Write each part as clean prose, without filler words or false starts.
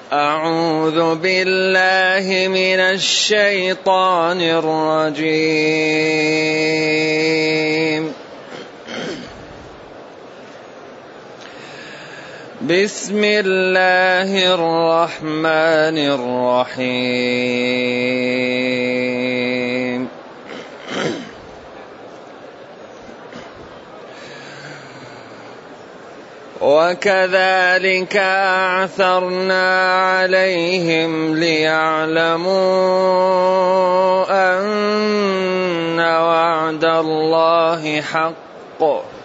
أعوذ بالله من الشيطان الرجيم. بسم الله الرحمن الرحيم. وكذلك أعثرنا عليهم ليعلموا أن وعد الله حق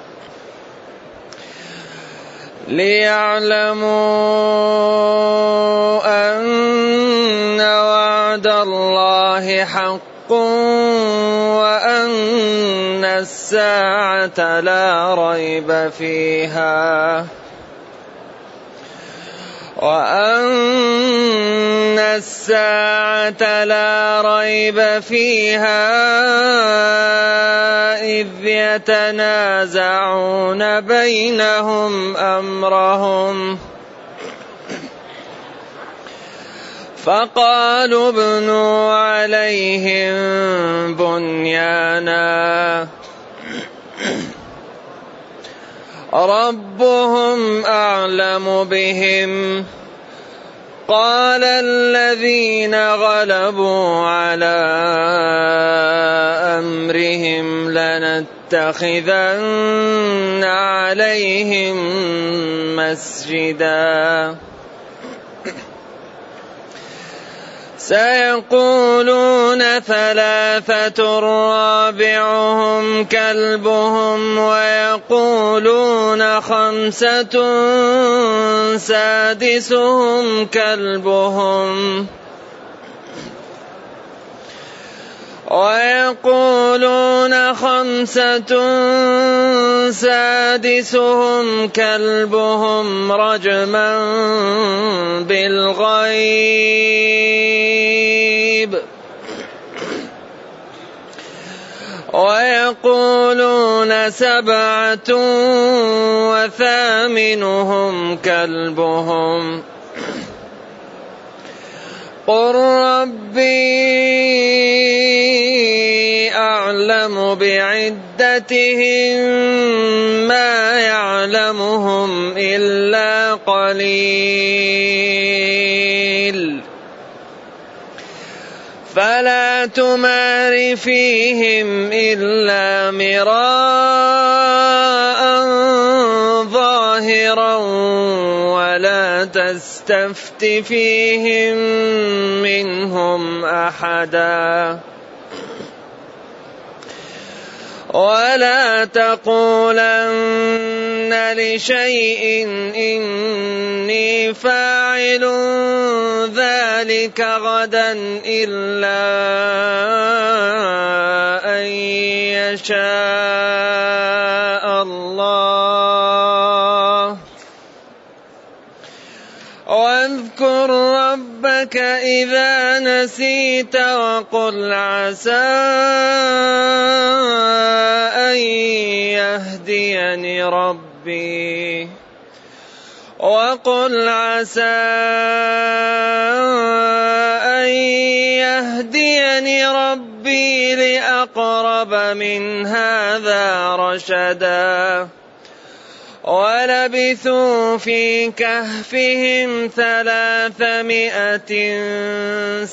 وأن الساعة لا ريب فيها إذ يتنازعون بينهم أمرهم فقالوا ابنوا عليهم بنيانا ربهم أعلم بهم. قال الذين غلبوا على أمرهم لنتخذن عليهم مسجدا سيقولون ثلاثة رابعهم كلبهم ويقولون خمسة سادسهم كلبهم رجما بالغيب ويقولون سبعة وثامنهم كلبهم قل ربي أعلم بعدتهم ما يعلمهم إلا قليل فلا تمار فيهم إلا مراء ظاهرا ولا تستفت فيهم منهم أحدا ولا تقولن لشيء إني فاعل ذلك غدا إلا أن يشاء الله واذكر ربك إذا نسيت وقل عسى أن يهديني ربي لأقرب من هذا رشدا ولبثوا في كهفهم 300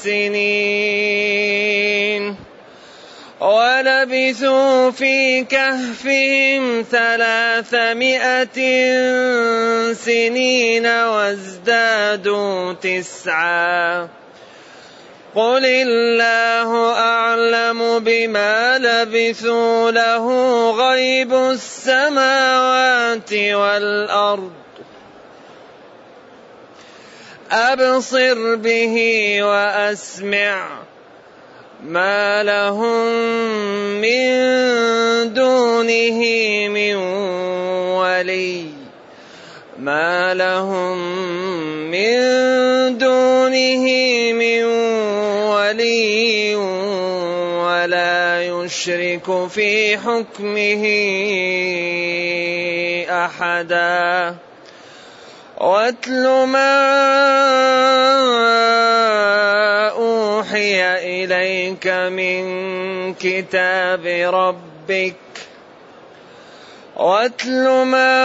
سنين وازدادوا 9 قل الله أعلم بما لبثوا له غيب السماوات والأرض أبصر به وأسمع ما لهم من دونه من ولي ولا يشرك في حكمه أحدا واتل ما أوحي إليك من كتاب ربك واتل ما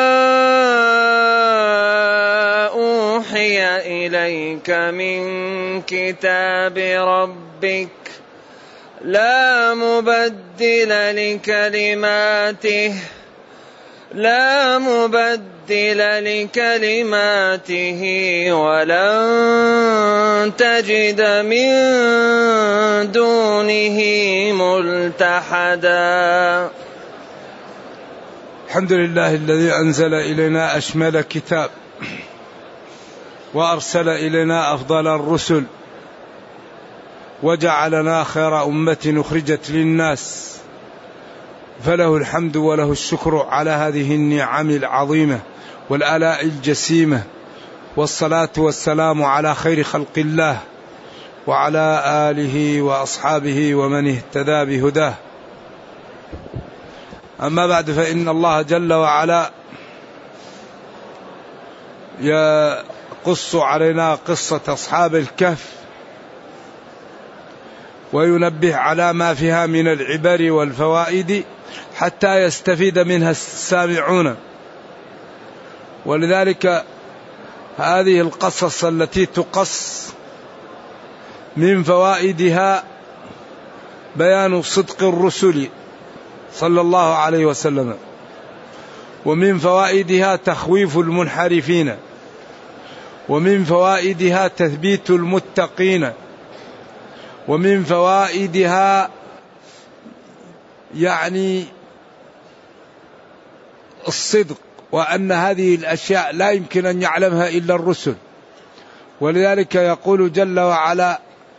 أوحي إليك من كتاب ربك لا مبدل لكلماته ولن تجد من دونه ملتحدا. الحمد لله الذي أنزل إلينا أشمل كتاب وأرسل إلينا أفضل الرسل وجعلنا خير أمة أخرجت للناس، فله الحمد وله الشكر على هذه النعم العظيمة والآلاء الجسيمة، والصلاة والسلام على خير خلق الله وعلى آله وأصحابه ومن اهتدى بهداه. أما بعد، فإن الله جل وعلا يقص علينا قصة أصحاب الكهف وينبه على ما فيها من العبر والفوائد حتى يستفيد منها السامعون. ولذلك هذه القصص التي تقص من فوائدها بيان صدق الرسل صلى الله عليه وسلم، ومن فوائدها تخويف المنحرفين، ومن فوائدها تثبيت المتقين، ومن فوائدها يعني الصدق، وأن هذه الأشياء لا يمكن أن يعلمها إلا الرسل. ولذلك يقول جل وعلا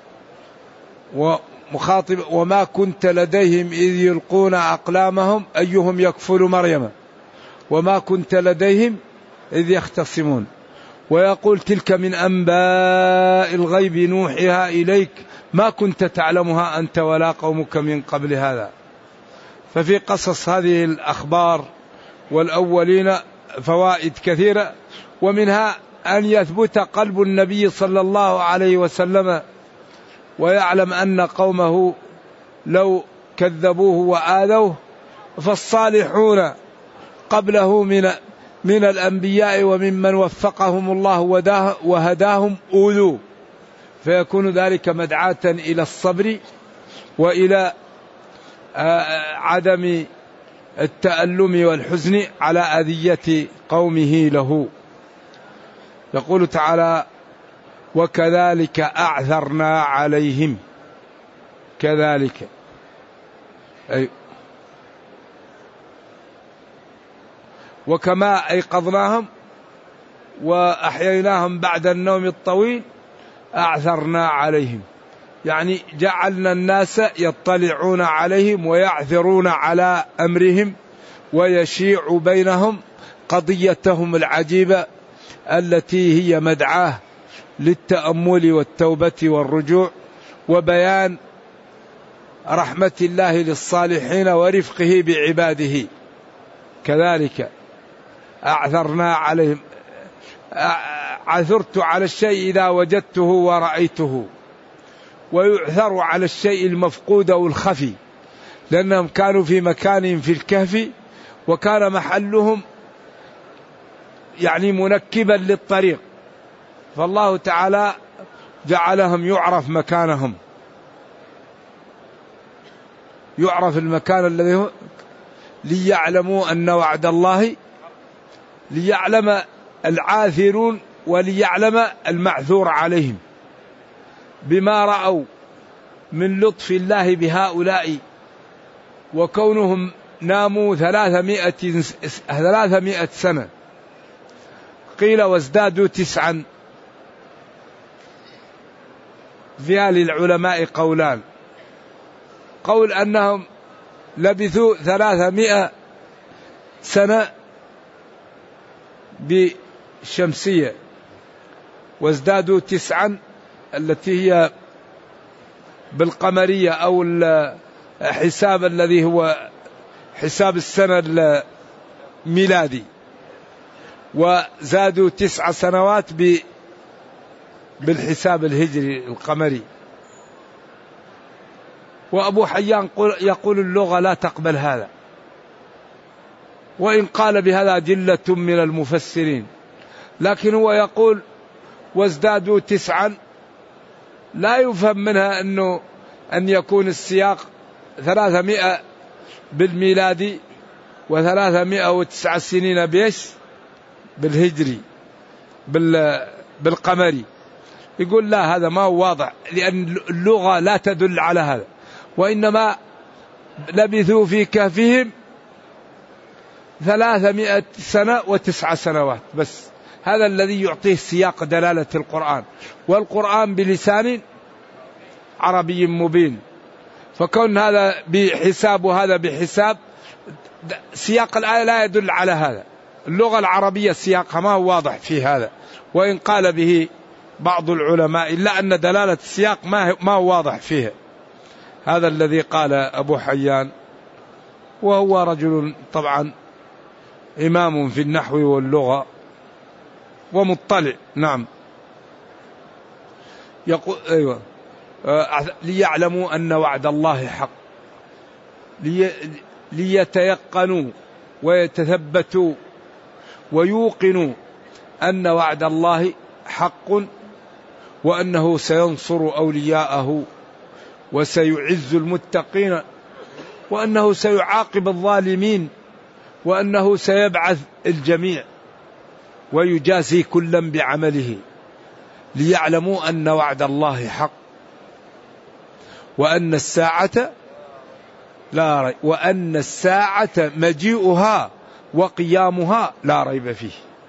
ومخاطب: وما كنت لديهم إذ يلقون أقلامهم أيهم يكفل مريم وما كنت لديهم إذ يختصمون. ويقول: تلك من أنباء الغيب نوحيها إليك ما كنت تعلمها أنت ولا قومك من قبل هذا. ففي قصص هذه الأخبار والأولين فوائد كثيرة، ومنها أن يثبت قلب النبي صلى الله عليه وسلم ويعلم أن قومه لو كذبوه وآذوه فالصالحون قبله من الأنبياء وممن وفقهم الله وهداهم أوذوا، فيكون ذلك مدعاة إلى الصبر وإلى عدم التألم والحزن على أذية قومه له. يقول تعالى: وكذلك أعثرنا عليهم. كذلك أي وكما أيقظناهم وأحييناهم بعد النوم الطويل أعثرنا عليهم، يعني جعلنا الناس يطلعون عليهم ويعثرون على أمرهم ويشيع بينهم قضيتهم العجيبة التي هي مدعاة للتأمل والتوبة والرجوع وبيان رحمة الله للصالحين ورفقه بعباده. كذلك أعثرنا عليهم، عثرت على الشيء إذا وجدته ورأيته، ويعثر على الشيء المفقود أو الخفي، لأنهم كانوا في مكان في الكهف وكان محلهم يعني منكبا للطريق، فالله تعالى جعلهم يعرف مكانهم، يعرف المكان الذي هو ليعلموا أن وعد الله، ليعلم العاثرون وليعلم المعثور عليهم بما رأوا من لطف الله بهؤلاء، وكونهم ناموا 300 سنة، قيل وازدادوا 9. فيها للعلماء قولان: قول أنهم لبثوا 300 سنة بشمسية، وازدادوا 9 التي هي بالقمرية أو الحساب الذي هو حساب السنة الميلادي. وزادوا 9 سنوات بالحساب الهجري القمري. وأبو حيان يقول اللغة لا تقبل هذا، وإن قال بهذا جلة من المفسرين، لكن هو يقول وازدادوا 9، لا يفهم منها أن يكون السياق 300 بالميلادي و309 سنين بيش بالهجري بالقمري. يقول لا، هذا ما هو واضح، لأن اللغة لا تدل على هذا، وإنما لبثوا في كهفهم 300 سنة و9 سنوات بس. هذا الذي يعطيه سياق دلالة القرآن، والقرآن بلسان عربي مبين، فكون هذا بحساب وهذا بحساب، سياق الآية لا يدل على هذا. اللغة العربية سياقها ما هو واضح في هذا، وإن قال به بعض العلماء إلا أن دلالة السياق ما هو واضح فيها. هذا الذي قال أبو حيان، وهو رجل طبعا إمام في النحو واللغة ومطلع. نعم. يقول أيوة ليعلموا أن وعد الله حق، ليتيقنوا ويتثبتوا ويوقنوا أن وعد الله حق، وأنه سينصر أولياءه وسيعز المتقين، وأنه سيعاقب الظالمين، وأنه سيبعث الجميع ويجازي كلا بعمله. ليعلموا أن وعد الله حق وأن الساعة لا ريب، وأن الساعة مجيئها وقيامها لا ريب فيه.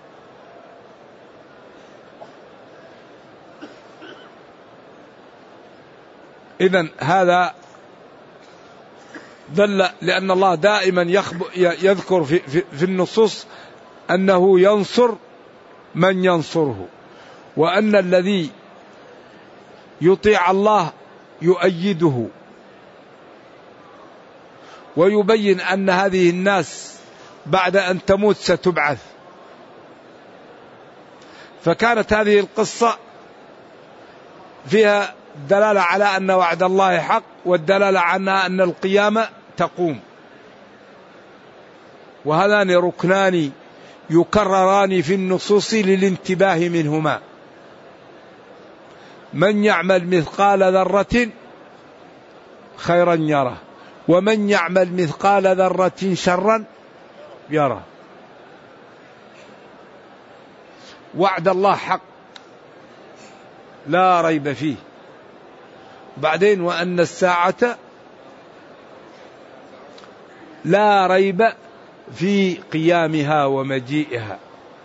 إذن هذا دل، لأن الله دائما يذكر في النصوص أنه ينصر من ينصره، وأن الذي يطيع الله يؤيده، ويبين أن هذه الناس بعد أن تموت ستبعث. فكانت هذه القصة فيها دلالة على أن وعد الله حق، والدلالة على أن القيامة تقوم. وهذان ركنان يكرران في النصوص للانتباه منهما. من يعمل مثقال ذرة خيرا يره، ومن يعمل مثقال ذرة شرا يره. وعد الله حق لا ريب فيه. بعدين وأن الساعة لا ريب في قيامها ومجيئها.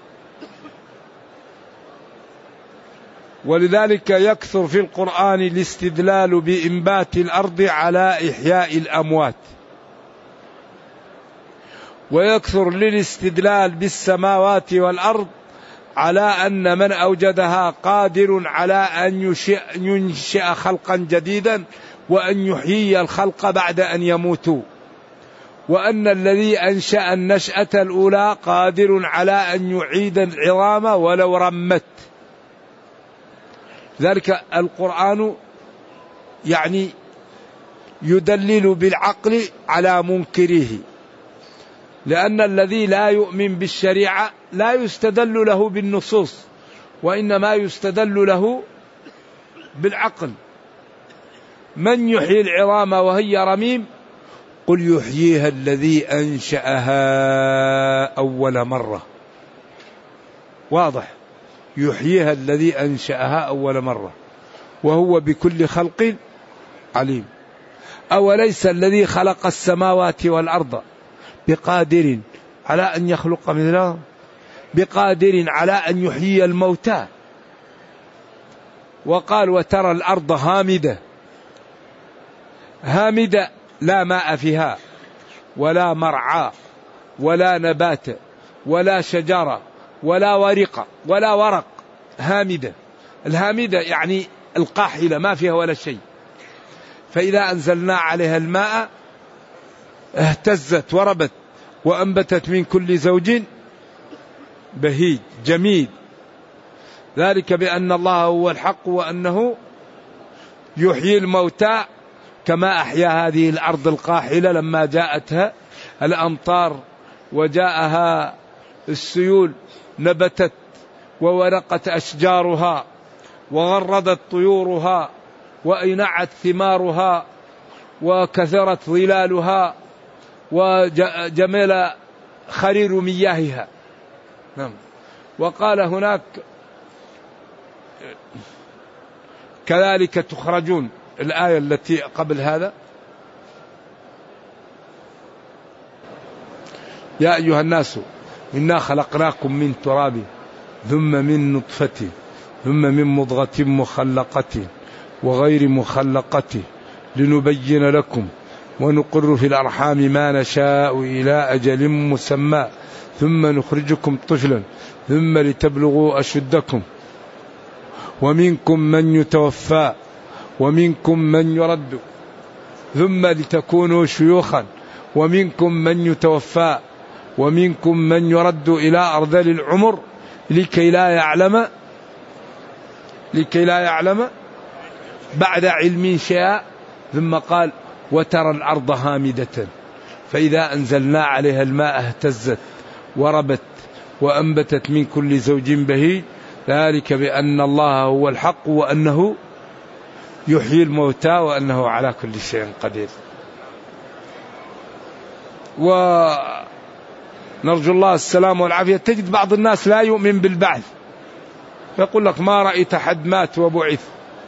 ولذلك يكثر في القرآن الاستدلال بإنبات الأرض على إحياء الأموات، ويكثر للاستدلال بالسماوات والأرض على أن من أوجدها قادر على أن ينشئ خلقا جديدا، وأن يحيي الخلق بعد أن يموتوا، وأن الذي أنشأ النشأة الأولى قادر على أن يعيد العظام ولو رمت. ذلك القرآن يعني يدلل بالعقل على منكره، لأن الذي لا يؤمن بالشريعة لا يستدل له بالنصوص، وإنما يستدل له بالعقل. من يحيي العظام وهي رميم؟ قل يحييها الذي أنشأها أول مرة. واضح، يحييها الذي أنشأها أول مرة وهو بكل خلق عليم. أوليس الذي خلق السماوات والأرض بقادر على أن يخلق مثلهم، بقادر على أن يحيي الموتى. وقال وترى الأرض هامدة، هامدة لا ماء فيها ولا مرعى ولا نبات ولا شجرة ولا ورق ولا ورق، هامدة. الهامدة يعني القاحلة ما فيها ولا شيء، فإذا أنزلنا عليها الماء اهتزت وربت وأنبتت من كل زوج بهيج جميل. ذلك بأن الله هو الحق وأنه يحيي الموتى كما أحيا هذه الأرض القاحلة لما جاءتها الأمطار وجاءها السيول، نبتت وورقت أشجارها وغردت طيورها وأينعت ثمارها وكثرت ظلالها وجمل خرير مياهها. نعم. وقال هناك كذلك تخرجون، الآية التي قبل هذا: يا أيها الناس إنا خلقناكم من تراب ثم من نطفة ثم من مضغة مخلقة وغير مخلقة لنبين لكم ونقر في الأرحام ما نشاء إلى أجل مسمى ثم نخرجكم طفلا ثم لتبلغوا أشدكم ومنكم من يتوفى ومنكم من يرد ثم لتكونوا شيوخا ومنكم من يتوفى ومنكم من يرد إلى أرذل العمر لكي لا يعلم بعد علم شيئا. ثم قال: وترى الأرض هامدة فإذا أنزلنا عليها الماء اهتزت وربت وأنبتت من كل زوج بهيج ذلك بأن الله هو الحق وأنه يحيي الموتى وأنه على كل شيء قدير. ونرجو الله السلام والعافية. تجد بعض الناس لا يؤمن بالبعث، يقول لك ما رأيت حد مات وبعث.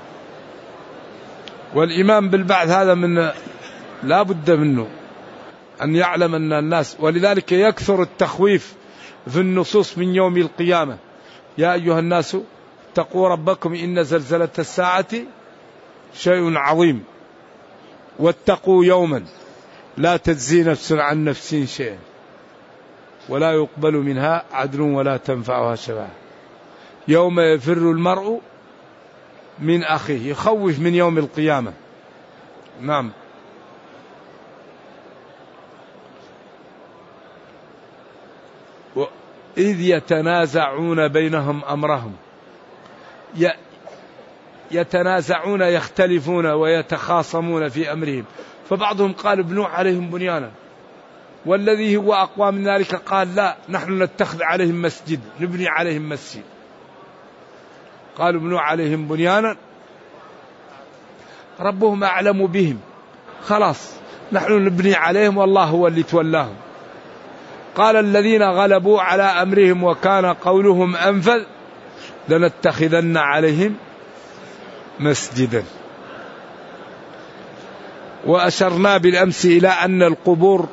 والإيمان بالبعث هذا من لا بد منه أن يعلم أن الناس، ولذلك يكثر التخويف في النصوص من يوم القيامة: يا أيها الناس اتقوا ربكم إن زلزلة الساعة شيء عظيم واتقوا يوما لا تجزي نفس عن نفس شيئا ولا يقبل منها عدل ولا تنفعها شفاعة يوم يفر المرء من أخيه. يخوف من يوم القيامة. نعم. إذ يتنازعون بينهم أمرهم، يتنازعون يختلفون ويتخاصمون في أمرهم، فبعضهم قال ابنوا عليهم بنيانا، والذي هو أقوى من ذلك قال لا نحن نتخذ عليهم مسجد، نبني عليهم مسجد. قالوا ابنوا عليهم بنيانا ربهم أعلم بهم، خلاص نحن نبني عليهم والله هو اللي تولاهم. قال الذين غلبوا على أمرهم وكان قولهم أنفذ لنتخذن عليهم مسجدا. وأشرنا بالأمس إلى أن القبور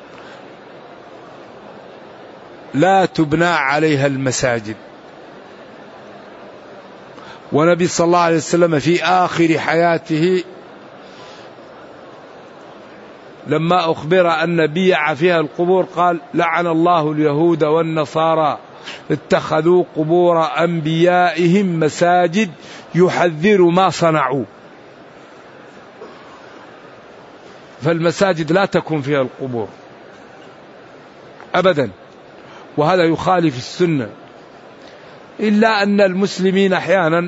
لا تبنى عليها المساجد. ونبي صلى الله عليه وسلم في آخر حياته لما أخبر أن بيع فيها القبور قال: لعن الله اليهود والنصارى اتخذوا قبور أنبيائهم مساجد يحذر ما صنعوا. فالمساجد لا تكون فيها القبور أبدا، وهذا يخالف السنة. إلا أن المسلمين أحيانا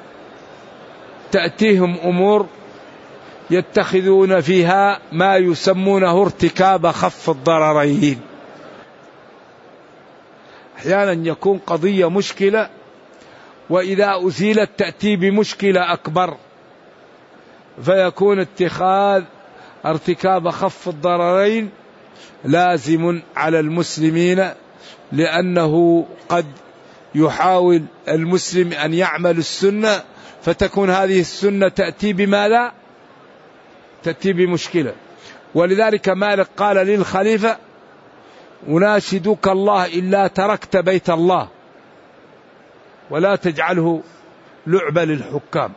تأتيهم أمور يتخذون فيها ما يسمونه ارتكاب خف الضررين. أحيانا يكون قضية مشكلة وإذا أزيلت تأتي بمشكلة أكبر، فيكون اتخاذ ارتكاب خف الضررين لازم على المسلمين، لأنه قد يحاول المسلم أن يعمل السنة فتكون هذه السنة تأتي بماذا؟ تأتي بمشكلة. ولذلك مالك قال للخليفة: أناشدك الله إلا تركت بيت الله ولا تجعله لعبة للحكام.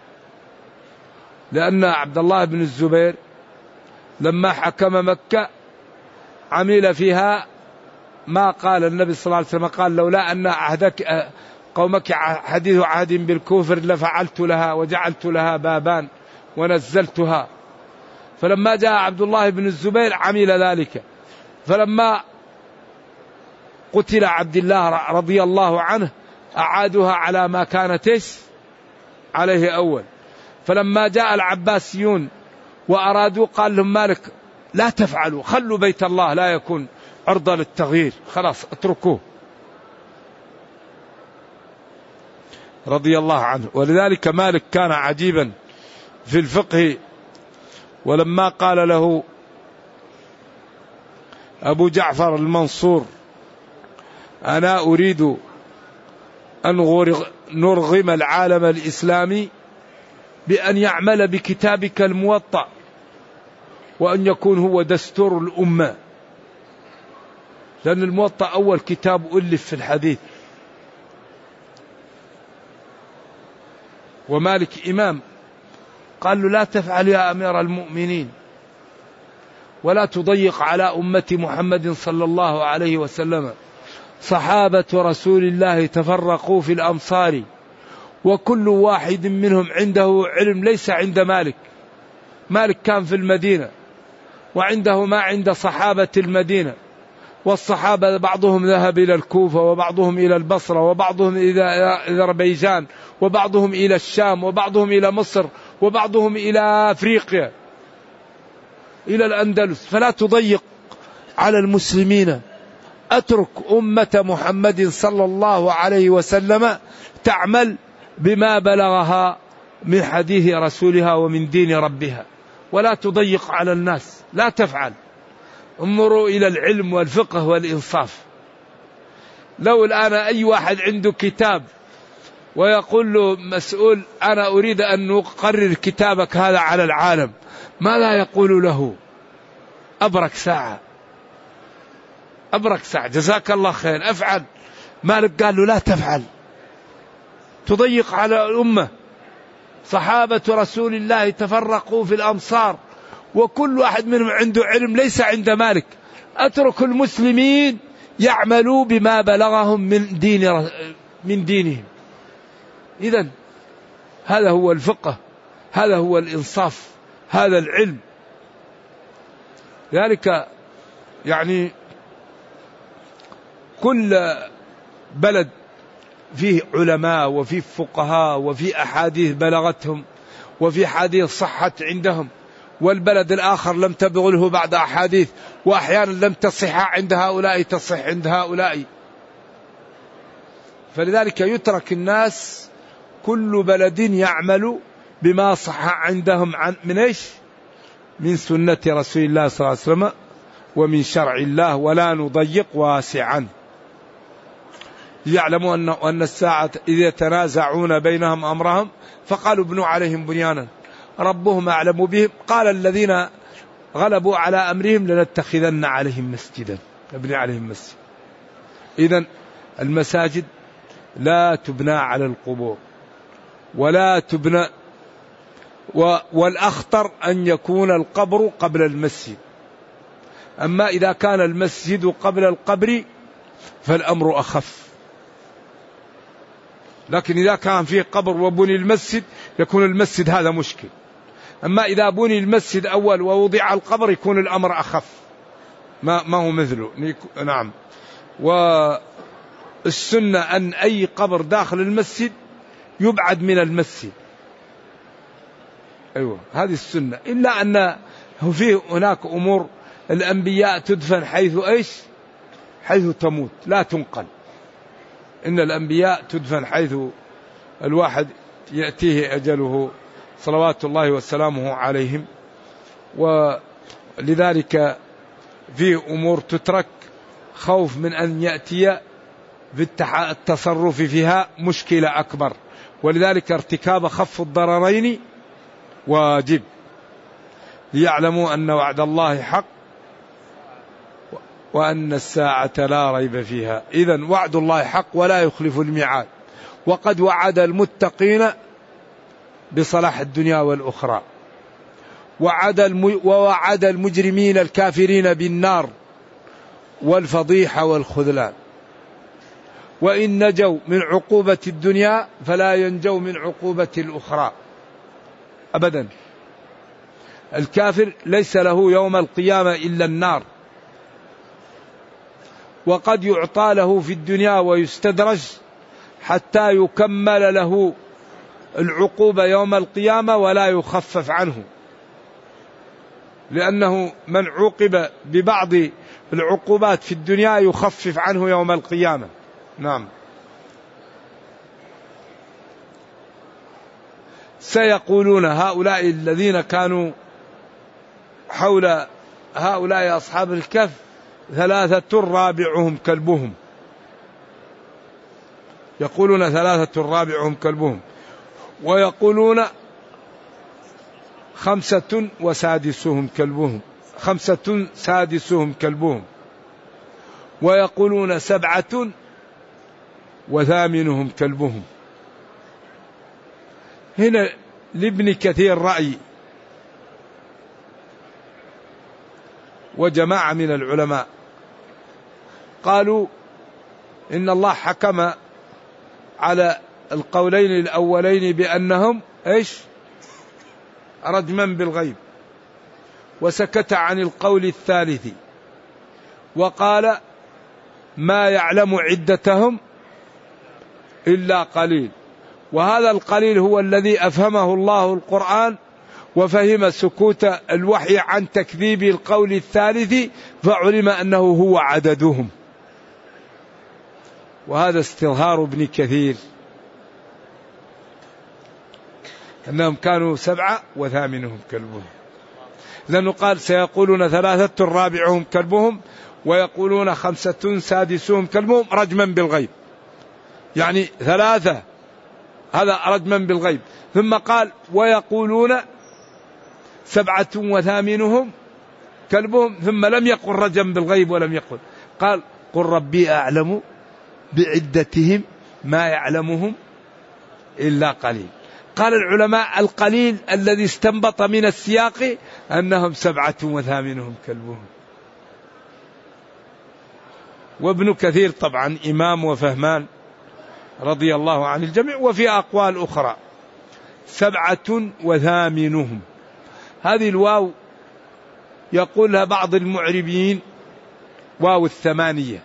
لأن عبد الله بن الزبير لما حكم مكة عمل فيها ما قال النبي صلى الله عليه وسلم، قال: لولا أن عهدك قومك حديث عهد بالكفر لفعلت لها وجعلت لها بابان ونزلتها. فلما جاء عبد الله بن الزبير عمل ذلك. فلما قتل عبد الله رضي الله عنه أعادوها على ما كانت عليه أول. فلما جاء العباسيون وأرادوا قال لهم مالك لا تفعلوا، خلوا بيت الله لا يكون عرضة للتغيير، خلاص اتركوه رضي الله عنه. ولذلك مالك كان عجيبا في الفقه، ولما قال له أبو جعفر المنصور أنا أريد أن نرغم العالم الإسلامي بأن يعمل بكتابك الموطأ وأن يكون هو دستور الأمة، لأن الموطأ أول كتاب ألف في الحديث، ومالك إمام. قال له لا تفعل يا أمير المؤمنين، ولا تضيق على أمة محمد صلى الله عليه وسلم، صحابة رسول الله تفرقوا في الأمصار وكل واحد منهم عنده علم ليس عند مالك. مالك كان في المدينة وعنده ما عند صحابة المدينة، والصحابة بعضهم ذهب إلى الكوفة وبعضهم إلى البصرة وبعضهم إلى أذربيجان وبعضهم إلى الشام وبعضهم إلى مصر وبعضهم إلى أفريقيا إلى الأندلس. فلا تضيق على المسلمين، أترك أمة محمد صلى الله عليه وسلم تعمل بما بلغها من حديث رسولها ومن دين ربها، ولا تضيق على الناس، لا تفعل. انظروا إلى العلم والفقه والإنصاف. لو الآن أي واحد عنده كتاب ويقول له مسؤول أنا أريد أن نقرر كتابك هذا على العالم، ماذا يقول له؟ أبرك ساعة، أبرك ساعة، جزاك الله خير أفعل. مالك قال له لا تفعل، تضيق على الأمة. صحابة رسول الله تفرقوا في الأمصار وكل واحد منهم عنده علم ليس عند مالك، أترك المسلمين يعملوا بما بلغهم من دينهم. إذن هذا هو الفقه، هذا هو الإنصاف، هذا العلم. ذلك يعني كل بلد فيه علماء وفيه فقهاء وفيه أحاديث بلغتهم وفي حديث صحت عندهم، والبلد الآخر لم تبلغه بعد أحاديث، وأحيانا لم تصح عند هؤلاء تصح عند هؤلاء. فلذلك يترك الناس كل بلد يعمل بما صح عندهم من إيش؟ من سنة رسول الله صلى الله عليه وسلم ومن شرع الله، ولا نضيق واسعا. يعلموا أن الساعة إذ يتنازعون بينهم أمرهم فقالوا ابنوا عليهم بنيانا ربهم أعلم بهم قال الذين غلبوا على أمرهم لنتخذن عليهم مسجدا، نبني عليهم مسجد. إذن المساجد لا تبنى على القبور ولا تبنى، والأخطر أن يكون القبر قبل المسجد. أما إذا كان المسجد قبل القبر فالأمر أخف، لكن إذا كان فيه قبر وبني المسجد يكون المسجد هذا مشكل. أما إذا بني المسجد أول ووضع القبر يكون الأمر أخف، ما هو مثله. نعم. والسنة أن أي قبر داخل المسجد يبعد من المسجد، أيوة هذه السنة. إلا أن فيه هناك أمور الأنبياء تدفن حيث إيش؟ حيث تموت لا تنقل. إن الأنبياء تدفن حيث الواحد يأتيه أجله صلوات الله وسلامه عليهم. ولذلك فيه أمور تترك خوف من أن يأتي في التصرف فيها مشكلة أكبر، ولذلك ارتكاب خف الضررين واجب، ليعلموا أن وعد الله حق وأن الساعة لا ريب فيها. إذن وعد الله حق ولا يخلف الميعاد، وقد وعد المتقين بصلاح الدنيا والأخرى، ووعد المجرمين الكافرين بالنار والفضيحة والخذلان. وإن نجوا من عقوبة الدنيا فلا ينجوا من عقوبة الأخرى أبدا. الكافر ليس له يوم القيامة إلا النار، وقد يعطى له في الدنيا ويستدرج حتى يكمل له العقوبة يوم القيامة ولا يخفف عنه، لأنه من عوقب ببعض العقوبات في الدنيا يخفف عنه يوم القيامة. نعم. سيقولون هؤلاء الذين كانوا حول هؤلاء أصحاب الكهف 3 رابعهم كلبهم، يقولون 3 رابعهم كلبهم، ويقولون 5 وسادسهم كلبهم، 5 سادسهم كلبهم، ويقولون 7 وثامنهم كلبهم. هنا لابن كثير رأي وجماعة من العلماء قالوا إن الله حكم على القولين الأولين بأنهم رجما بالغيب، وسكت عن القول الثالث وقال ما يعلم عدتهم إلا قليل. وهذا القليل هو الذي أفهمه الله القرآن وفهم سكوت الوحي عن تكذيب القول الثالث، فعلم أنه هو عددهم. وهذا استظهار ابن كثير أنهم كانوا 7 وثامنهم كلبهم، لأنه قال سيقولون 3 رابعهم كلبهم، ويقولون 5 سادسهم كلبهم رجما بالغيب، يعني 3 هذا رجما بالغيب. ثم قال ويقولون 7 وثامنهم كلبهم، ثم لم يقل رجما بالغيب ولم يقل، قال قل ربي أعلم بعدتهم ما يعلمهم إلا قليل. قال العلماء القليل الذي استنبط من السياق أنهم 7 وثامنهم كلبهم. وابن كثير طبعا إمام وفهمان رضي الله عن الجميع. وفي أقوال أخرى 7 وثامنهم، هذه الواو يقولها بعض المعربين واو الثمانية،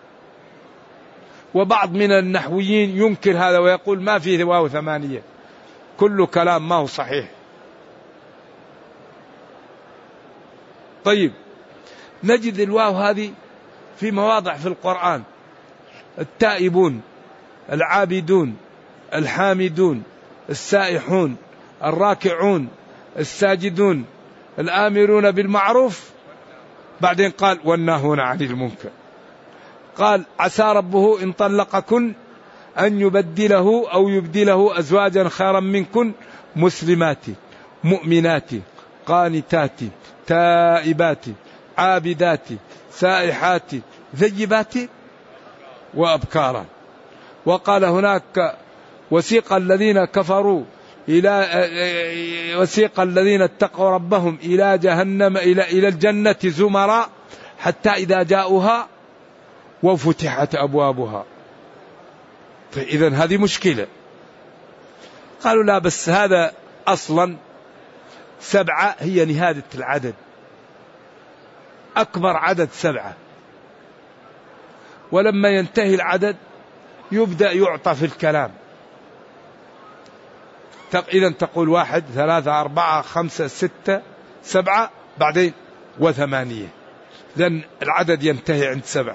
وبعض من النحويين ينكر هذا ويقول ما فيه واو ثمانية، كل كلام ما هو صحيح. طيب نجد الواو هذه في مواضع في القرآن: التائبون، العابدون، الحامدون، السائحون، الراكعون، الساجدون، الآمرون بالمعروف، بعدين قال والناهون عن المنكر. قال عسى ربه إن طلقكن أن يبدله أو يبدله أزواجا خيرا منكن مسلمات مؤمنات قانتات تائبات عابدات سائحات ثيبات وأبكارا. وقال هناك وسيق الذين كفروا وسيق الذين اتقوا ربهم إلى جهنم إلى الجنة زمرا حتى إذا جاءوها وفتحت أبوابها. إذن هذه مشكلة. قالوا لا، بس هذا أصلا 7 هي نهاية العدد، أكبر عدد 7، ولما ينتهي العدد يبدأ يعطى في الكلام. إذن تقول 1 3 4 5 6 7 بعدين 8، لأن العدد ينتهي عند 7،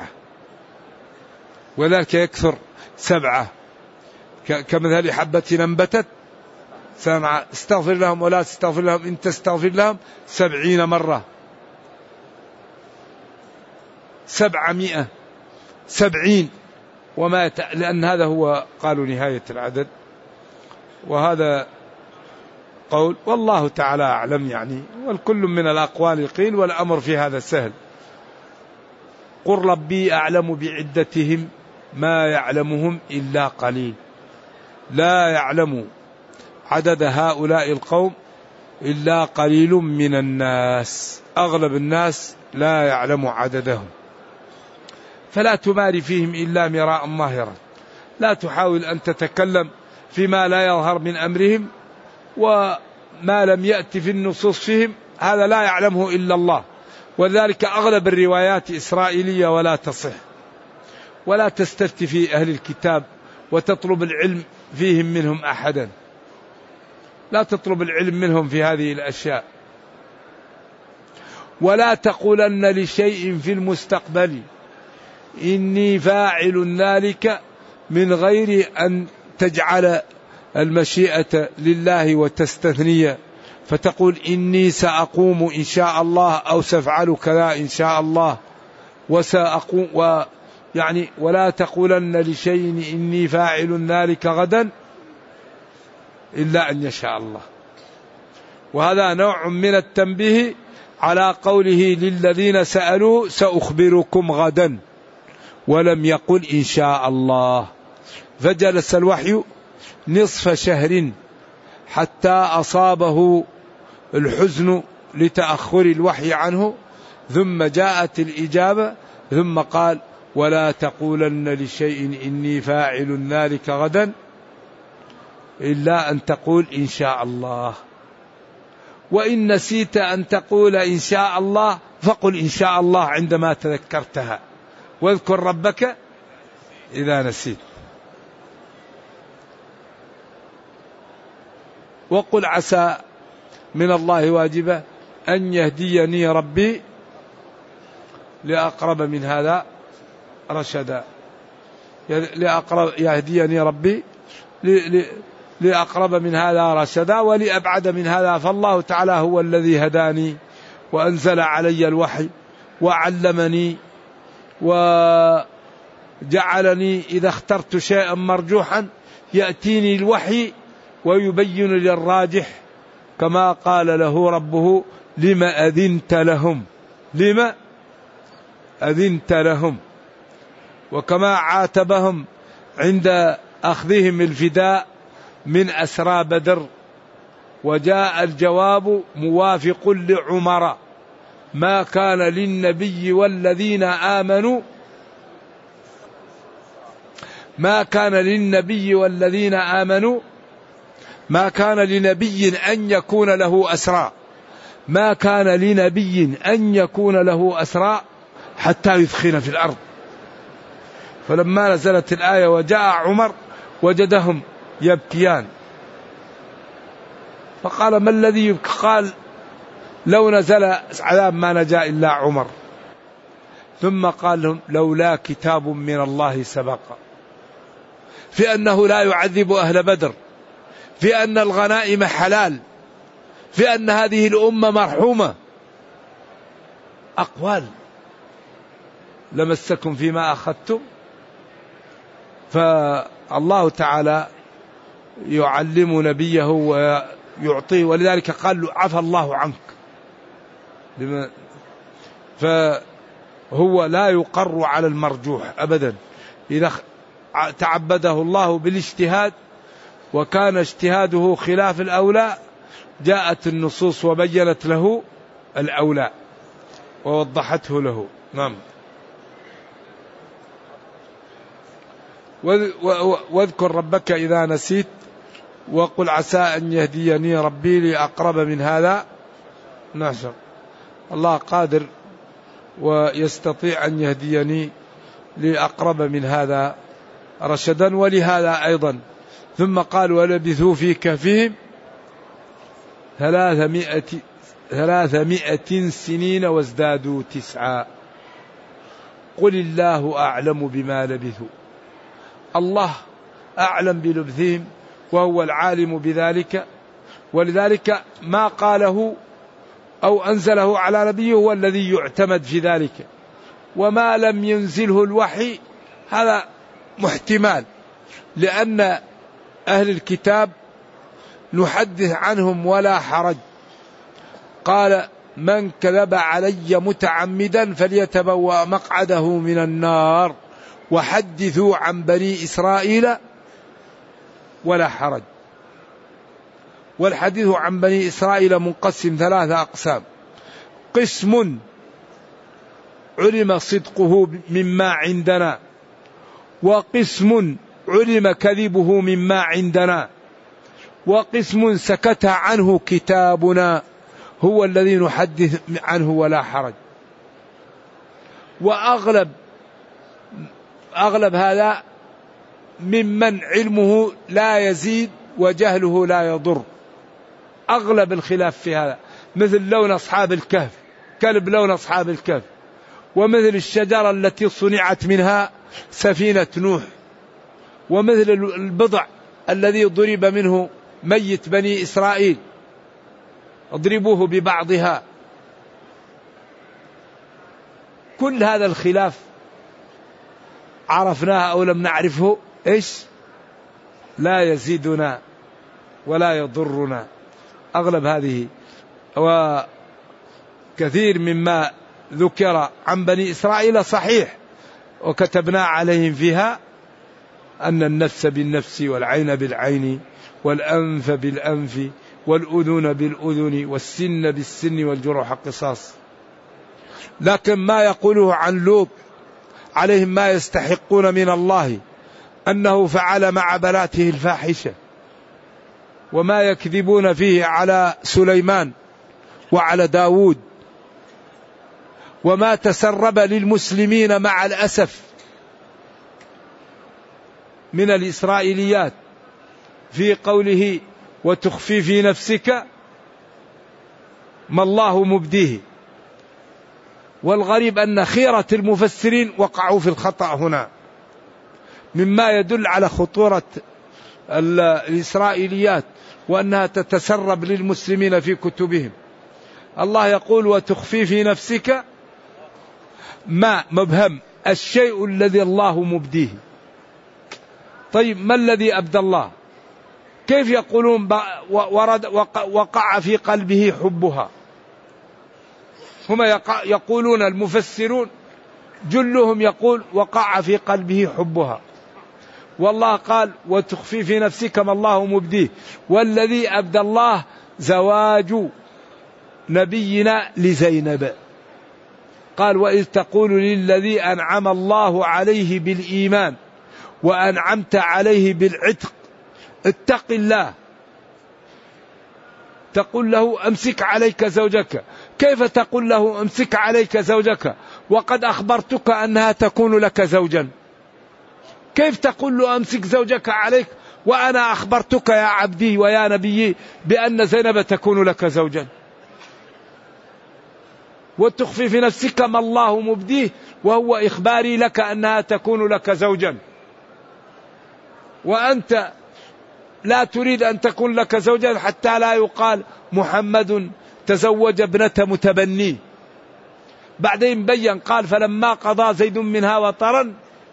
وذلك يكثر 7 كمثل حبة أنبتت سنة. استغفر لهم ولا تستغفر لهم إن تستغفر لهم 70 مرة 770 وما لأن هذا هو قالوا نهاية العدد. وهذا قول والله تعالى أعلم يعني، والكل من الأقوال قيل والأمر في هذا سهل. قل ربي أعلم بعدتهم ما يعلمهم إلا قليل. لا يعلم عدد هؤلاء القوم إلا قليل من الناس، أغلب الناس لا يعلم عددهم. فلا تماري فيهم إلا مراء ظاهرا، لا تحاول أن تتكلم فيما لا يظهر من أمرهم، وما لم يأتي في النصوص فيهم هذا لا يعلمه إلا الله. وذلك أغلب الروايات إسرائيلية ولا تصح. ولا تستفتي في أهل الكتاب وتطلب العلم فيهم منهم أحدا، لا تطلب العلم منهم في هذه الأشياء. ولا تقولن لشيء في المستقبل إني فاعل ذلك، من غير أن تجعل المشيئة لله وتستثني فتقول إني سأقوم إن شاء الله أو سأفعل كذا إن شاء الله وسأقوم يعني ولا تقولن لشيء إني فاعل ذلك غدا إلا أن يشاء الله. وهذا نوع من التنبيه على قوله للذين سألوا سأخبركم غدا، ولم يقل إن شاء الله. فجلس الوحي نصف شهر حتى أصابه الحزن لتأخر الوحي عنه، ثم جاءت الإجابة، ثم قال ولا تقولن لشيء إني فاعل ذلك غدا إلا أن تقول إن شاء الله. وإن نسيت أن تقول إن شاء الله فقل إن شاء الله عندما تذكرتها، واذكر ربك إذا نسيت. وقل عسى من الله واجبة أن يهديني ربي لأقرب من هذا رشدا، يهديني ربي لأقرب من هذا رشدا ولأبعد من هذا. فالله تعالى هو الذي هداني وأنزل علي الوحي وعلمني وجعلني إذا اخترت شيئا مرجوحا يأتيني الوحي ويبين لي الراجح، كما قال له ربه لما أذنت لهم، لما أذنت لهم. وكما عاتبهم عند أخذهم الفداء من أسرى بدر، وجاء الجواب موافق لعمر ما كان للنبي والذين آمنوا ما كان لنبي أن يكون له أسرى، ما كان لنبي أن يكون له أسرى حتى يثخن في الأرض. فلما نزلت الآية وجاء عمر وجدهم يبكيان، فقال ما الذي يبكي؟ قال لو نزل عذاب ما نجا إلا عمر. ثم قال لهم لولا كتاب من الله سبق، في أنه لا يعذب أهل بدر، في أن الغنائم حلال، في أن هذه الأمة مرحومة، أقوال لمسكم فيما أخذتم. فالله تعالى يعلم نبيه ويعطيه، ولذلك قال له عفى الله عنك. فهو لا يقر على المرجوح أبدا. إذا تعبده الله بالاجتهاد وكان اجتهاده خلاف الأولى جاءت النصوص وبينت له الأولى ووضحته له. نعم. واذكر ربك إذا نسيت وقل عسى أن يهديني ربي لأقرب من هذا ناشر. الله قادر ويستطيع أن يهديني لأقرب من هذا رشدا. ولهذا أيضا ثم قال ولبثوا في كهفهم 300 سنين وازدادوا 9. قل الله أعلم بما لبثوا، الله أعلم بلبثهم وهو العالم بذلك. ولذلك ما قاله أو أنزله على نبيه هو الذي يعتمد في ذلك، وما لم ينزله الوحي هذا محتمال، لأن أهل الكتاب نحدث عنهم ولا حرج. قال من كذب علي متعمدا فليتبوأ مقعده من النار وحدثوا عن بني إسرائيل ولا حرج. والحديث عن بني إسرائيل منقسم 3 أقسام: قسم علم صدقه مما عندنا، وقسم علم كذبه مما عندنا، وقسم سكت عنه كتابنا هو الذي نحدث عنه ولا حرج. وأغلب أغلب هذا ممن علمه لا يزيد وجهله لا يضر. أغلب الخلاف في هذا، مثل لون أصحاب الكهف، كلب لون أصحاب الكهف، ومثل الشجرة التي صنعت منها سفينة نوح، ومثل البضع الذي ضرب منه ميت بني إسرائيل اضربوه ببعضها. كل هذا الخلاف عرفناه أو لم نعرفه إيش؟ لا يزيدنا ولا يضرنا. أغلب هذه وكثير مما ذكر عن بني إسرائيل صحيح، وكتبنا عليهم فيها أن النفس بالنفس والعين بالعين والأنف بالأنف والأذن بالأذن والسن بالسن والجروح قصاص. لكن ما يقوله عن لوط عليهم ما يستحقون من الله أنه فعل مع بناته الفاحشة، وما يكذبون فيه على سليمان وعلى داود، وما تسرب للمسلمين مع الأسف من الإسرائيليات في قوله وتخفي في نفسك ما الله مبديه. والغريب أن خيرة المفسرين وقعوا في الخطأ هنا، مما يدل على خطورة الإسرائيليات وأنها تتسرب للمسلمين في كتبهم. الله يقول وتخفي في نفسك ما مبهم، الشيء الذي الله مبديه. طيب ما الذي أبدى الله؟ كيف يقولون وقع في قلبه حبها؟ هم يقولون المفسرون جلهم يقول وقع في قلبه حبها، والله قال وتخفي في نفسك ما الله مبديه. والذي أبدى الله زواج نبينا لزينب، قال وإذ تقول للذي أنعم الله عليه بالإيمان وأنعمت عليه بالعتق اتق الله، تقول له أمسك عليك زوجك. كيف تقول له أمسك عليك زوجك وقد أخبرتك أنها تكون لك زوجا؟ كيف تقول له أمسك زوجك عليك وأنا أخبرتك يا عبدي ويا نبيي بأن زينب تكون لك زوجا؟ وتخفي في نفسك ما الله مبديه وهو إخباري لك أنها تكون لك زوجا، وأنت لا تريد أن تكون لك زوجا حتى لا يقال محمد تزوج ابنة متبني. بعدين بين قال فلما قضى زيد منها وطرا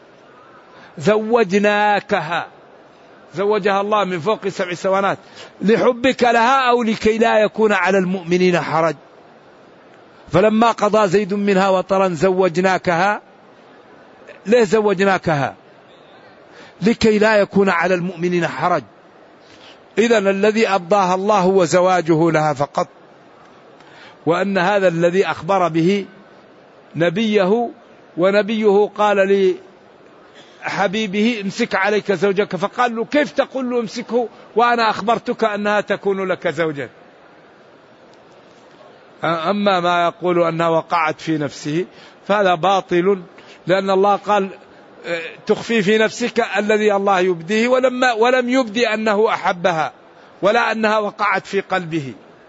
زوجناكها، زوجها الله من فوق 7 سنوات لحبك لها أو لكي لا يكون على المؤمنين حرج. فلما قضى زيد منها وطرا زوجناكها. ليه زوجناكها؟ لكي لا يكون على المؤمنين حرج. إذن الذي أبضاها الله هو زواجه لها فقط، وأن هذا الذي أخبر به نبيه، ونبيه قال لحبيبه امسك عليك زوجك، فقال له كيف تقول له امسكه وأنا أخبرتك أنها تكون لك زوجا؟ أما ما يقول أنها وقعت في نفسه فهذا باطل، لأن الله قال تخفي في نفسك الذي الله يبديه، ولم يبدي أنه أحبها ولا أنها وقعت في قلبه.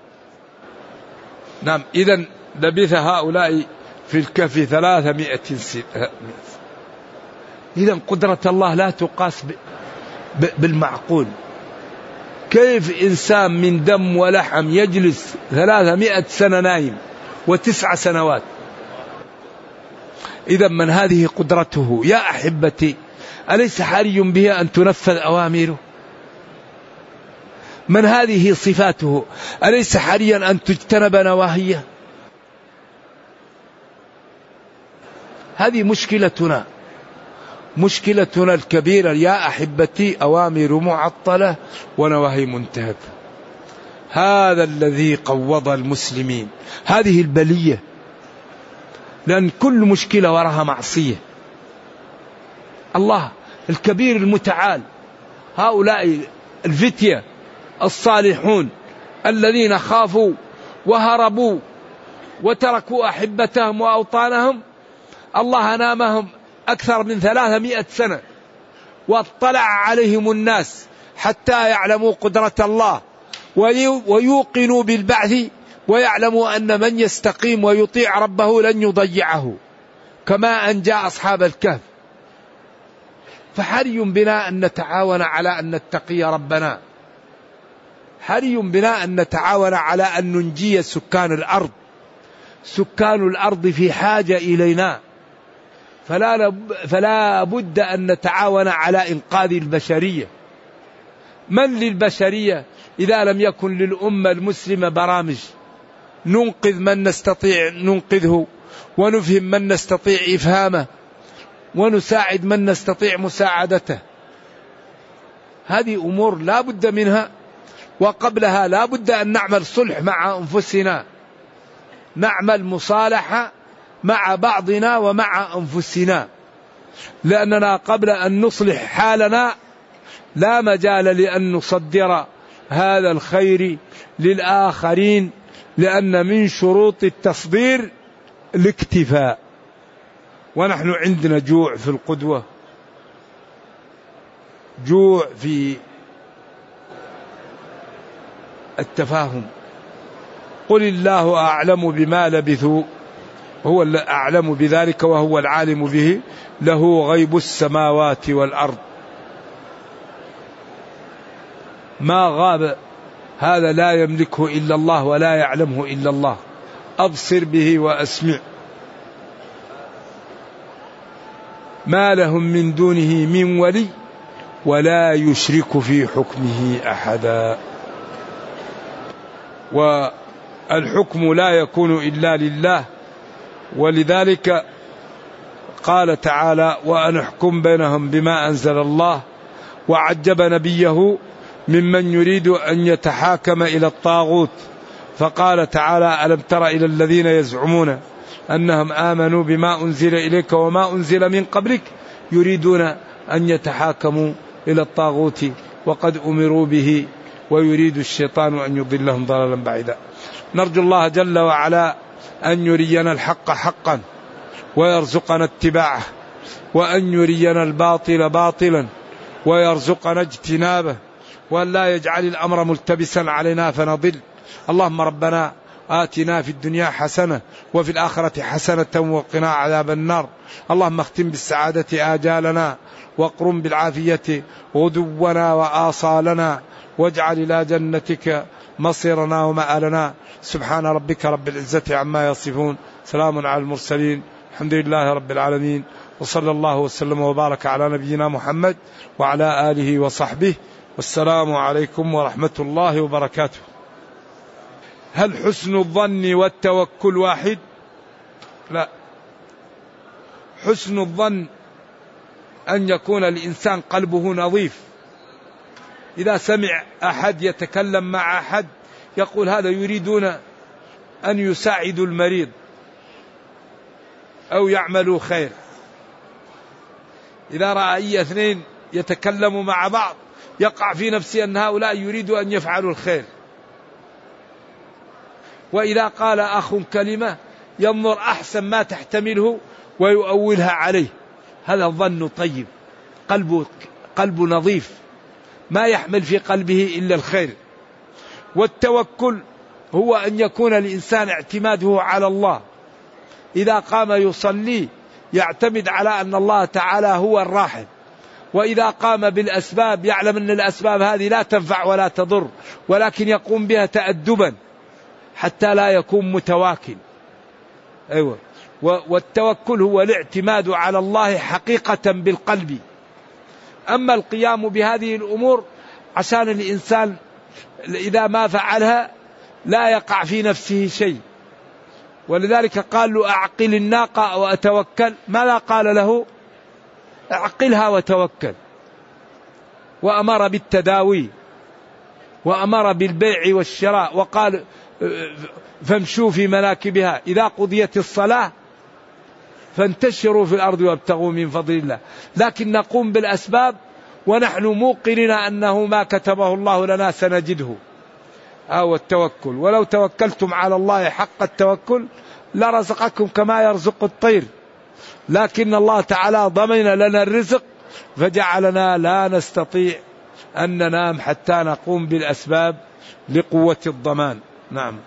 نعم. إذن لبث هؤلاء في الكهف 300 سنة. إذن قدرة الله لا تقاس بالمعقول. كيف إنسان من دم ولحم يجلس 300 سنة نايم و9 سنوات؟ إذا من هذه قدرته يا أحبتي، أليس حري به أن تنفذ أوامره؟ من هذه صفاته، أليس حريا أن تجتنب نواهيه؟ هذه مشكلتنا الكبيرة يا أحبتي، أوامر معطلة ونواهي منتهكة. هذا الذي قوض المسلمين، هذه البلية، لأن كل مشكلة وراها معصية. الله الكبير المتعال، هؤلاء الفتية الصالحون الذين خافوا وهربوا وتركوا أحبتهم وأوطانهم، الله نامهم أكثر من 300 سنة، واطلع عليهم الناس حتى يعلموا قدرة الله ويوقنوا بالبعث، ويعلموا أن من يستقيم ويطيع ربه لن يضيعه، كما أنجى أصحاب الكهف. فحري بنا أن نتعاون على أن نتقي ربنا، حري بنا أن نتعاون على أن ننجي سكان الأرض. سكان الأرض في حاجة إلينا، فلا بد أن نتعاون على إنقاذ البشرية. من للبشرية إذا لم يكن للأمة المسلمة برامج ننقذ من نستطيع ننقذه، ونفهم من نستطيع إفهامه، ونساعد من نستطيع مساعدته. هذه أمور لا بد منها. وقبلها لا بد أن نعمل صلح مع أنفسنا، نعمل مصالحة مع بعضنا ومع أنفسنا، لأننا قبل أن نصلح حالنا لا مجال لأن نصدر هذا الخير للآخرين، لأن من شروط التصدير الاكتفاء. ونحن عندنا جوع في القدوة، جوع في التفاهم. قل الله أعلم بما لبثوا، هو الأعلم بذلك وهو العالم به، له غيب السماوات والأرض. ما غاب هذا لا يملكه إلا الله ولا يعلمه إلا الله. أبصر به وأسمع. ما لهم من دونه من ولي ولا يشرك في حكمه أحدا. والحكم لا يكون إلا لله، ولذلك قال تعالى: وأن احكم بينهم بما أنزل الله. وعجب نبيه ممن يريد أن يتحاكم إلى الطاغوت، فقال تعالى: ألم تر إلى الذين يزعمون أنهم آمنوا بما أنزل إليك وما أنزل من قبلك يريدون أن يتحاكموا إلى الطاغوت وقد أمروا به ويريد الشيطان أن يضلهم ضلالا بعيدا. نرجو الله جل وعلا أن يرينا الحق حقا ويرزقنا اتباعه، وأن يرينا الباطل باطلا ويرزقنا اجتنابه، وأن لا يجعل الأمر ملتبسا علينا فنضل. اللهم ربنا آتنا في الدنيا حسنة وفي الآخرة حسنة وقنا عذاب النار. اللهم اختم بالسعادة آجالنا، واقرم بالعافية غدونا وآصالنا، واجعل إلى جنتك مصيرنا ومآلنا. سبحان ربك رب العزة عما يصفون، سلام على المرسلين، الحمد لله رب العالمين، وصلى الله وسلم وبارك على نبينا محمد وعلى آله وصحبه، والسلام عليكم ورحمة الله وبركاته. هل حسن الظن والتوكل واحد؟ لا. حسن الظن أن يكون الإنسان قلبه نظيف، إذا سمع أحد يتكلم مع أحد يقول هذا يريدون أن يساعدوا المريض أو يعملوا خير. إذا رأى أي اثنين يتكلموا مع بعض يقع في نفسه أن هؤلاء يريدوا أن يفعلوا الخير. وإذا قال أخ كلمة ينظر أحسن ما تحتمله ويؤولها عليه. هذا الظن طيب، قلبه نظيف، ما يحمل في قلبه إلا الخير. والتوكل هو أن يكون الإنسان اعتماده على الله، إذا قام يصلي يعتمد على أن الله تعالى هو الراحم، وإذا قام بالأسباب يعلم أن الأسباب هذه لا تنفع ولا تضر، ولكن يقوم بها تأدبا حتى لا يكون متواكل. أيوة. والتوكل هو الاعتماد على الله حقيقة بالقلب. أما القيام بهذه الأمور عشان الإنسان إذا ما فعلها لا يقع في نفسه شيء. ولذلك قال له أعقل الناقة وأتوكل، ماذا قال له؟ أعقلها وتوكل. وأمر بالتداوي وأمر بالبيع والشراء، وقال فامشوا في مناكبها إذا قضيت الصلاة فانتشروا في الأرض وابتغوا من فضل الله. لكن نقوم بالأسباب ونحن موقنين أنه ما كتبه الله لنا سنجده. التوكل. ولو توكلتم على الله حق التوكل لرزقكم كما يرزق الطير لكن الله تعالى ضمن لنا الرزق فجعلنا لا نستطيع أن ننام حتى نقوم بالأسباب لقوة الضمان. نعم.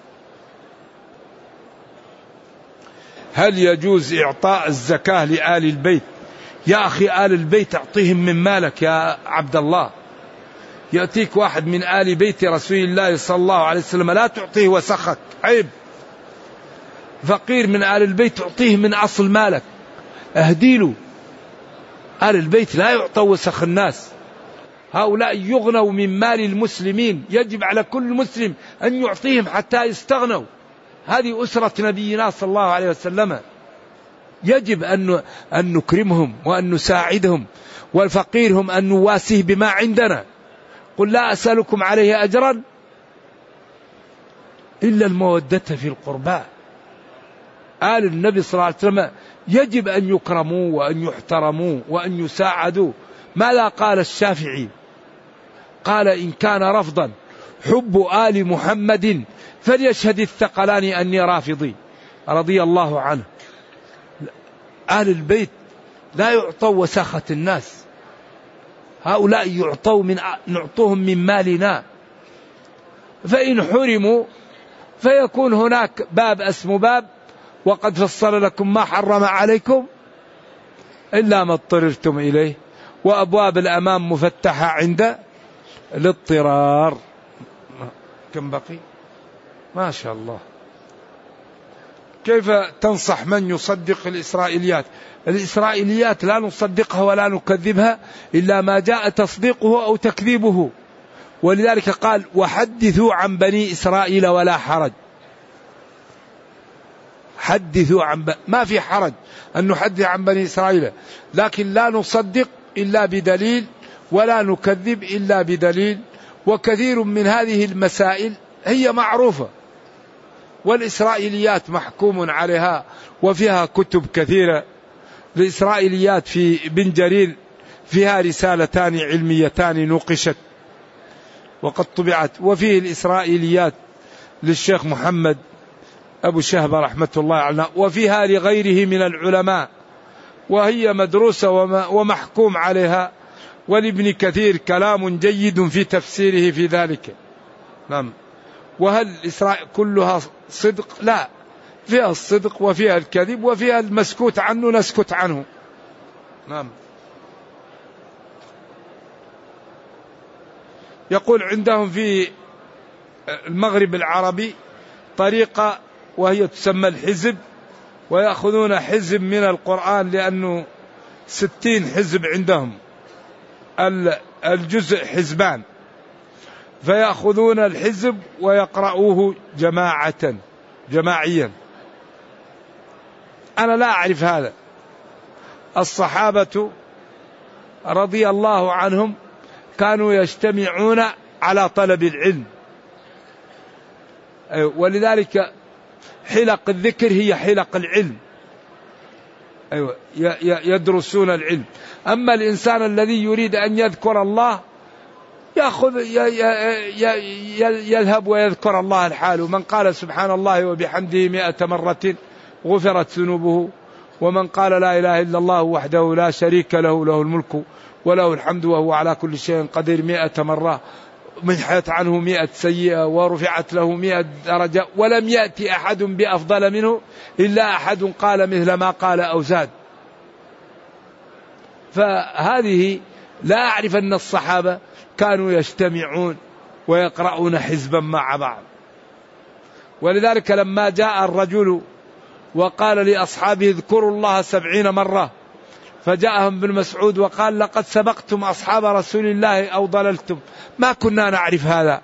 هل يجوز إعطاء الزكاة لآل البيت؟ يا أخي آل البيت أعطيهم من مالك يا عبد الله. يأتيك واحد من آل بيت رسول الله صلى الله عليه وسلم لا تعطيه وسخك، عيب. فقير من آل البيت تعطيه من أصل مالك، أهديله. آل البيت لا يعطوا وسخ الناس، هؤلاء يغنوا من مال المسلمين، يجب على كل مسلم أن يعطيهم حتى يستغنوا. هذه أسرة نبينا صلى الله عليه وسلم، يجب أن نكرمهم وأن نساعدهم، والفقير هم أن نواسيه بما عندنا. قل لا أسألكم عليه أجرا إلا المودة في القربى. آل النبي صلى الله عليه وسلم يجب أن يكرموا وأن يحترموا وأن يساعدوا. ماذا قال الشافعي؟ قال إن كان رفضا حب آل محمد فليشهد الثقلان أني رافضي، رضي الله عنه. آل البيت لا يعطوا وساخة الناس، هؤلاء نعطوهم من مالنا. فإن حرموا فيكون هناك باب اسمه باب وقد فصل لكم ما حرم عليكم إلا ما اضطررتم إليه، وأبواب الأمام مفتحة عند الاضطرار. كم بقي؟ ما شاء الله. كيف تنصح من يصدق الإسرائيليات؟ الإسرائيليات لا نصدقها ولا نكذبها إلا ما جاء تصديقه أو تكذيبه. ولذلك قال وحدثوا عن بني إسرائيل ولا حرج. حدثوا ما في حرج أن نحدث عن بني إسرائيل، لكن لا نصدق إلا بدليل ولا نكذب إلا بدليل. وكثير من هذه المسائل هي معروفة، والإسرائيليات محكوم عليها وفيها كتب كثيرة. الإسرائيليات في بن جرير فيها رسالتان علميتان نقشت وقد طبعت، وفيه الإسرائيليات للشيخ محمد أبو شهبة رحمة الله عليه، وفيها لغيره من العلماء، وهي مدروسة ومحكوم عليها. ولابن كثير كلام جيد في تفسيره في ذلك. نعم. وهل إسرائيل كلها صدق؟ لا، فيها الصدق وفيها الكذب وفيها المسكوت عنه نسكت عنه. نعم. يقول عندهم في المغرب العربي طريقة وهي تسمى الحزب، ويأخذون حزب من القرآن لأنه 60 حزب عندهم، الجزء حزبان، فيأخذون الحزب ويقرؤوه جماعيا. أنا لا أعرف هذا. الصحابة رضي الله عنهم كانوا يجتمعون على طلب العلم، ولذلك حلق الذكر هي حلق العلم، يدرسون العلم. أما الإنسان الذي يريد أن يذكر الله يذهب ويذكر الله الحال. من قال سبحان الله وبحمده 100 مرة غفرت ذنوبه، ومن قال لا إله إلا الله وحده لا شريك له له الملك وله الحمد وهو على كل شيء قدير 100 مرة محيت عنه 100 سيئة ورفعت له 100 درجة، ولم يأتي أحد بأفضل منه إلا أحد قال مثل ما قال أو زاد. فهذه لا أعرف أن الصحابة كانوا يجتمعون ويقرؤون حزبا مع بعض. ولذلك لما جاء الرجل وقال لأصحابه اذكروا الله 70 مرة، فجاءهم ابن مسعود وقال لقد سبقتم أصحاب رسول الله أو ضللتم، ما كنا نعرف هذا.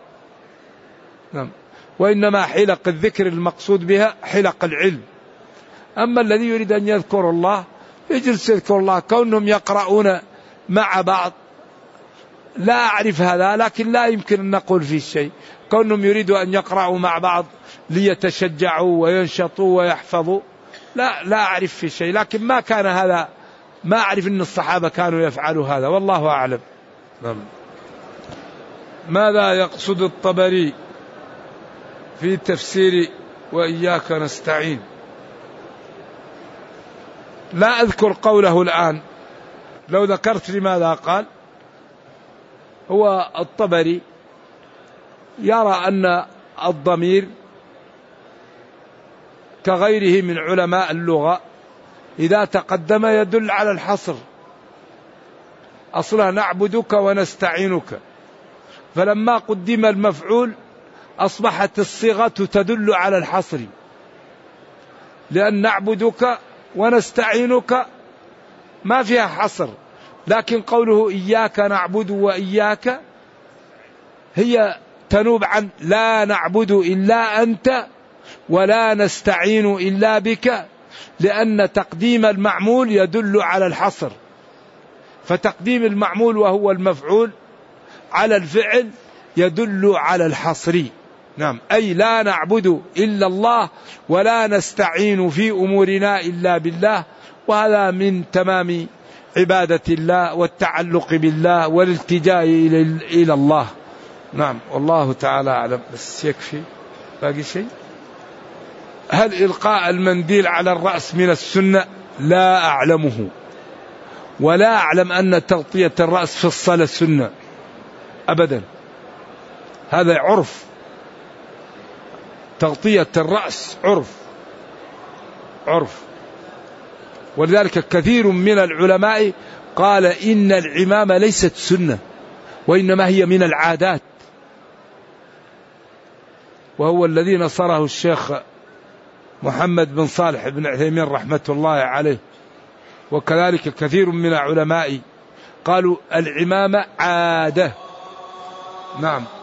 وإنما حلق الذكر المقصود بها حلق العلم. أما الذي يريد أن يذكر الله يجلس يذكر الله. كونهم يقرؤون مع بعض لا أعرف هذا، لكن لا يمكن أن نقول فيه شيء. كونهم يريدوا أن يقرأوا مع بعض ليتشجعوا وينشطوا ويحفظوا، لا أعرف فيه شيء. لكن ما كان هذا، ما أعرف أن الصحابة كانوا يفعلوا هذا، والله أعلم. ماذا يقصد الطبري في تفسير وإياك نستعين؟ لا أذكر قوله الآن، لو ذكرت لماذا قال. هو الطبري يرى أن الضمير كغيره من علماء اللغة إذا تقدم يدل على الحصر، أصلها نعبدك ونستعينك، فلما قدم المفعول أصبحت الصيغة تدل على الحصر، لأن نعبدك ونستعينك ما فيها حصر، لكن قوله إياك نعبد وإياك هي تنوب عن لا نعبد إلا أنت ولا نستعين إلا بك، لأن تقديم المعمول يدل على الحصر، فتقديم المعمول وهو المفعول على الفعل يدل على الحصر. نعم، أي لا نعبد إلا الله ولا نستعين في أمورنا إلا بالله، وهذا من تمام عبادة الله والتعلق بالله والالتجاء إلى الله. نعم، والله تعالى أعلم. بس يكفي، باقي شيء؟ هل إلقاء المنديل على الرأس من السنة؟ لا أعلمه، ولا أعلم أن تغطية الرأس في الصلاة سنة أبدا، هذا عرف، تغطية الرأس عرف. ولذلك كثير من العلماء قال إن العمامة ليست سنة، وإنما هي من العادات، وهو الذي نصره الشيخ محمد بن صالح بن عثيمين رحمة الله عليه. وكذلك كثير من العلماء قالوا العمامة عادة. نعم.